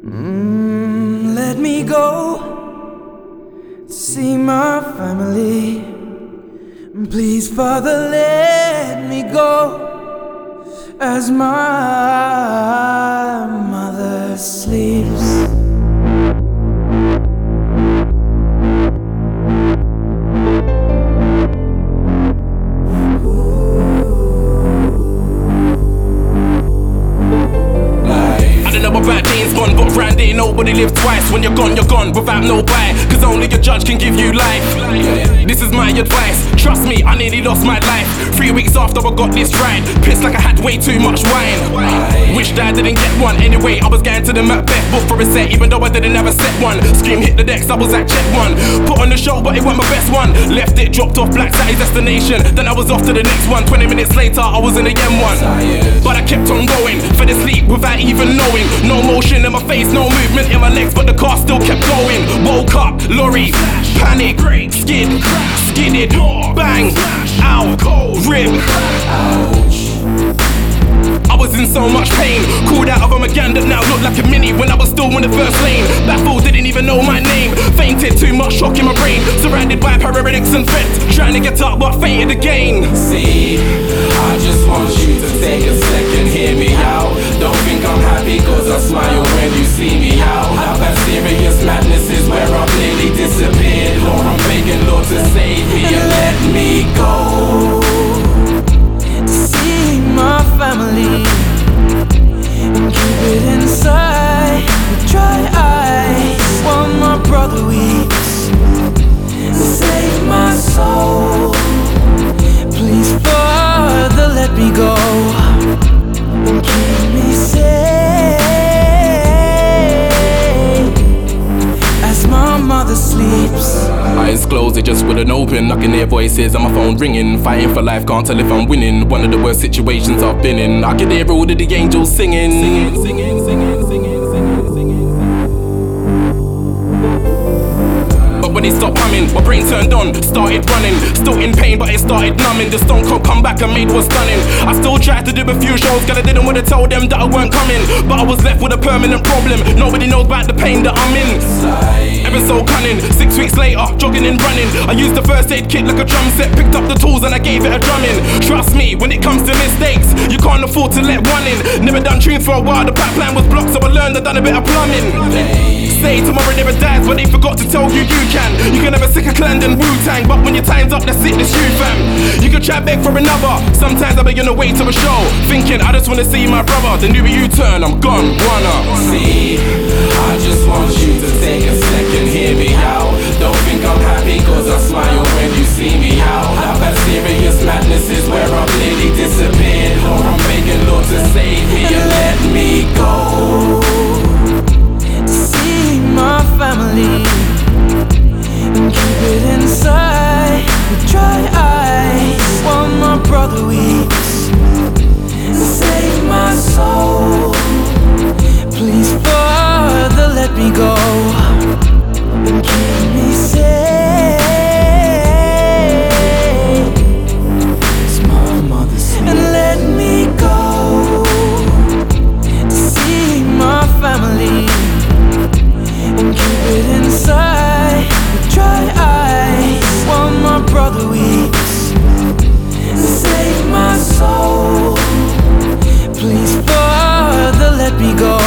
Let me go to see my family. Please, Father, let me go as my mother sleeps. About days gone, but round there nobody lives twice. When you're gone without no buy, cause only your judge can give you life. This is my advice, trust me, I nearly lost my life 3 weeks after I got this right. Pissed like I had way too much wine. Wished I didn't get one. Anyway, I was going to the Macbeth book for a set, even though I didn't have a set one. Scream hit the decks, I was at check one. Put on the show, but it wasn't my best one. Left it, dropped off Black Saturday's destination. Then I was off to the next one. 20 minutes later, I was in the M1. But I kept on going, fell asleep without even knowing. No motion in my face, no movement in my legs, but the car still kept going. Woke up, lorry, panic, skid, skidded, bang, ow, rip, ouch. I was in so much pain, called out of a McGann that now looked like a Mini when I was still in the first lane. Baffled, didn't even know my name. Fainted, too much shock in my brain. Surrounded by paramedics and vets, trying to get up but fainted again. See, I just want you to take a second, hear me out. Don't think I'm happy cause I smile when you see me out. Now that serious madness is where I've nearly disappeared. Lord, I'm begging Lord to save me and let me go to see my family and keep it inside with dry eyes while my brother weeps. Save my soul, please, Father, let me go and keep me safe as my mother sleeps. Eyes closed, they just wouldn't open. I can hear voices on my phone ringing. Fighting for life, can't tell if I'm winning. One of the worst situations I've been in. I can hear all of the angels singing, singing, singing, singing, singing, singing, singing. But when it stopped humming, my brain turned on, started running. Still in pain, but it started numbing. The Stone Cold comeback I made was stunning. I still tried to do a few shows, cause I didn't want to tell them that I weren't coming. But I was left with a permanent problem. Nobody knows about the pain that I'm in. Ever so cunning, 6 weeks later, jogging and running. I used the first aid kit like a drum set, picked up the tools and I gave it a drumming. Trust me, when it comes to mistakes, you can't afford to let one in. Never done tunes for a while, the pipeline was blocked, so I learned I done a bit of plumbing. Say tomorrow never dies, but they forgot to tell you you can. You can have a sicker clan than Wu-Tang, but when your time's up, that's it, that's you, fam. You can try beg for another. Sometimes I beg on the way to a show, thinking I just wanna see my brother. Then do a U-turn, I'm gone, wanna. See, I just want you to take a second, hear me out. Don't think I'm happy cause I smile when you see me out. Now that serious madness is where I've nearly disappeared. Lord, I'm begging Lord to save me and let me go to see my family and keep it inside with dry eyes while my brother weeps. Save my soul, please, Father, let me go and keep me safe as my mother sleeps. And let me go to see my family and keep it inside with dry eyes while my brother weeps. Save my soul, please, Father, let me go